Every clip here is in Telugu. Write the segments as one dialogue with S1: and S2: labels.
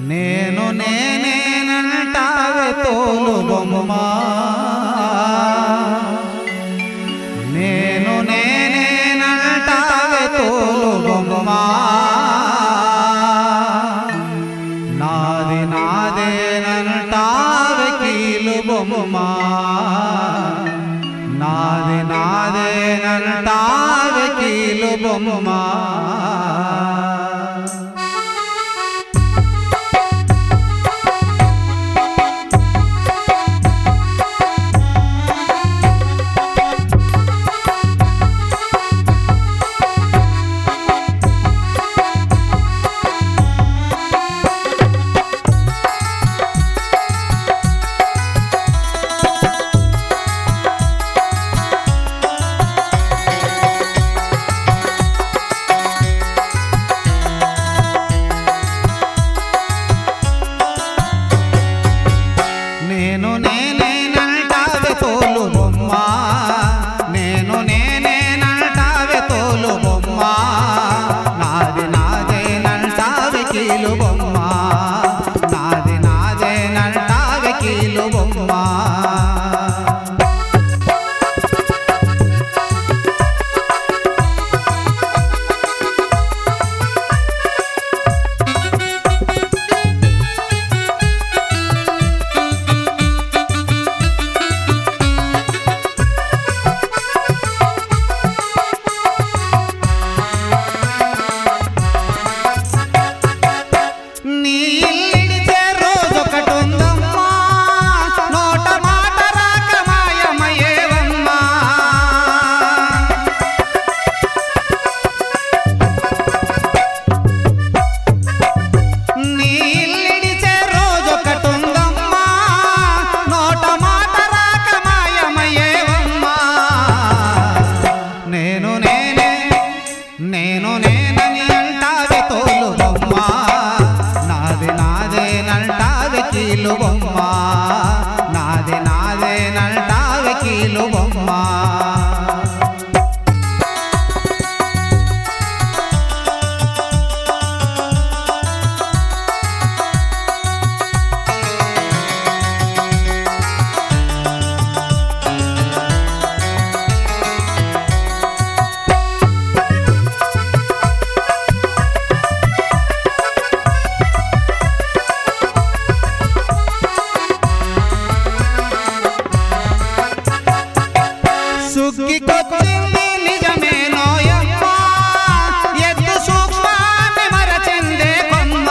S1: నేను నేనేనంటావే తోలు బొమ్మ, నేను నేనేనంటావే తోలు బొమ్మ, నాది నాదేనంటావే కీలు బొమ్మ, నాది నాదేనంటావే కీలు బొమ్మ. నేను నేనేనంటావే తోలు బొమ్మ, నేను నేనేనంటావే తోలు బొమ్మ, నాది నాదేనంటావే కీలు బొమ్మ, నాది నాదేనంటావే కీలు బొమ్మ. నేను నేనని అంటావే తోలు బొమ్మ, నాది నాదేనంటావే కీలు బొమ్మ, నాది నాదేనంటావే కీలు బొమ్మ. సుగ్గికొచ్చింది నిజమే నోయమ్మ, ఎద్దు సూక్ష్మాన్ని మరచిందే కొమ్మ,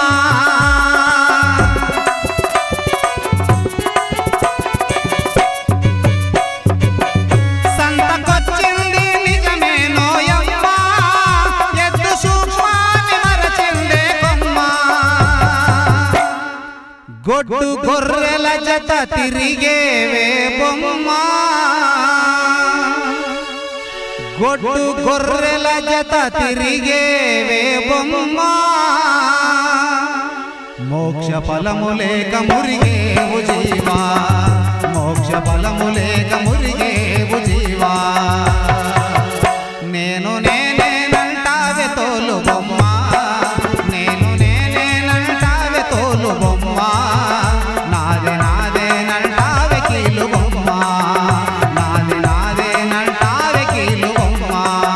S1: సంతకొచ్చింది నిజమే నోయమ్మ, ఎద్దు సూక్ష్మాన్ని మరచిందే కొమ్మ. గొడ్డు గొర్రెల జత తిరిగేవే బొమ్మ, గొడ్డు గొర్రెల జత తిరిగేవే బొమ్మ, మోక్ష ఫలము లేక మురిగేవు జీవా, మోక్ష ఫలము లేక మురిగేవు జీవా. నేను నేనేనంటావే తోలు బొమ్మ, నేను నేనేనంటావే తోలు బొమ్మ, నాది నాదేనంటావే కీలు బొమ్మ, నాది నాదేనంటావే కీలు బొమ్మ.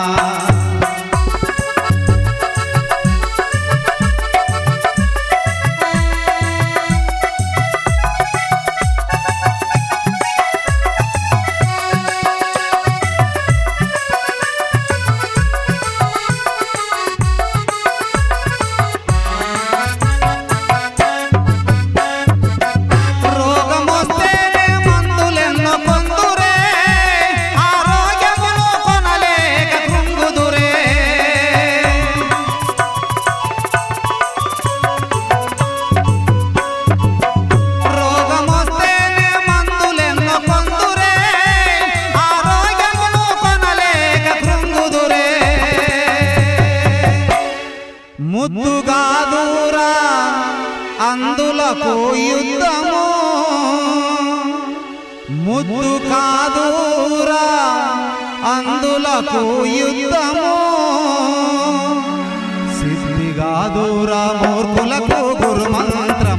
S1: ముద్దుగాదురా అందులకు యుద్ధము, ముద్దు కాదురా అందులకు యుద్ధము, సిద్ధిగాదురా మూర్ఖులకు గురు మంత్ర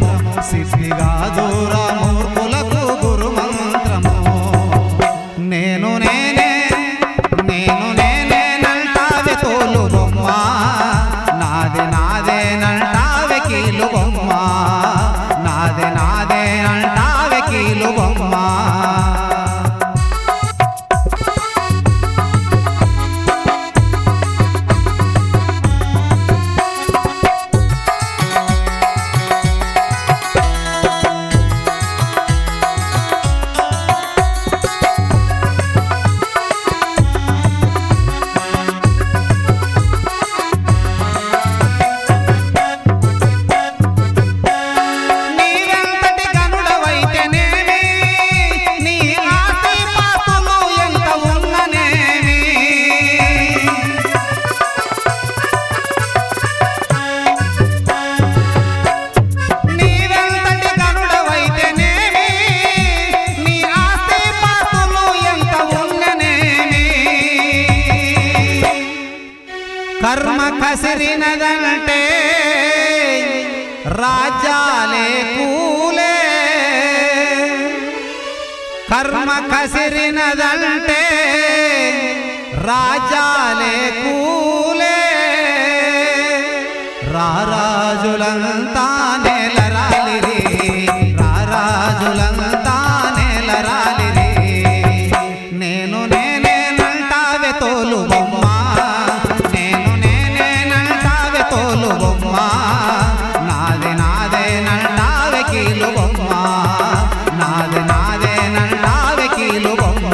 S1: కసిరినదంటే రాజ్యాలే కూలే కర్మ కసిరినదంటే రాజ్యాలే కూలే రారాజులంతా నేలరాలిరి రారాజులంతా నేలరాలిరి నేను నేనేనంటావే తోలు బొమ్మ నేను నేనేనంటావే తోలు బొమ్మ నాదే నాదేనంటావే కీలు బొమ్మ నాదే నాదేనంటావే కీలు బొమ్మ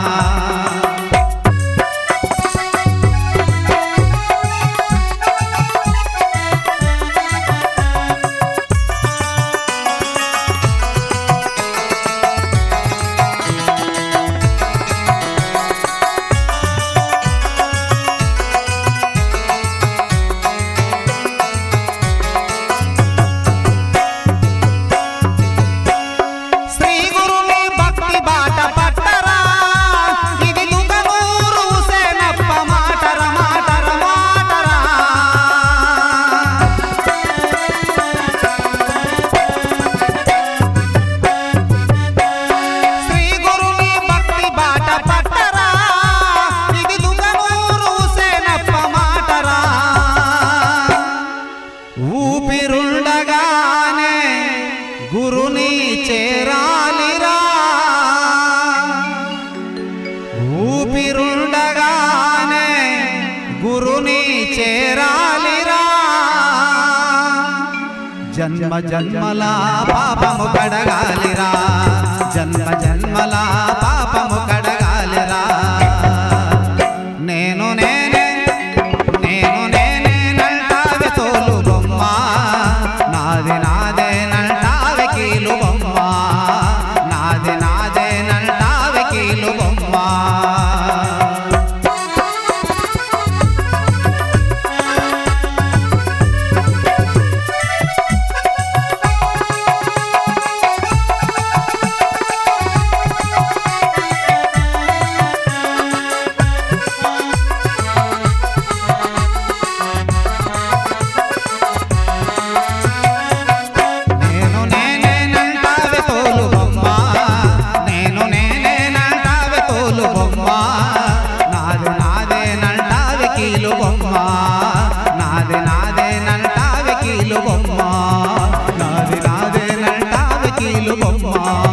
S1: ఊపిరుండగానే గురుని చేరాలిరా ఊపిరుండగానే గురుని చేరాలిరా జన్మ జన్మల పాపము కడగాలిరా జన్మ జన్మల పాపము కడగాలిరా నేను నేనే నేను నేనేనంటావే తోలు బొమ్మ నాది నాదేనంటావే కీలు బొమ్మ నాది నాదేనంటావే కీలు బొమ్మ నాదే నాదేనంటావే కీలు బొమ్మ నాదే నాదేనంటావే కీలు బొమ్మ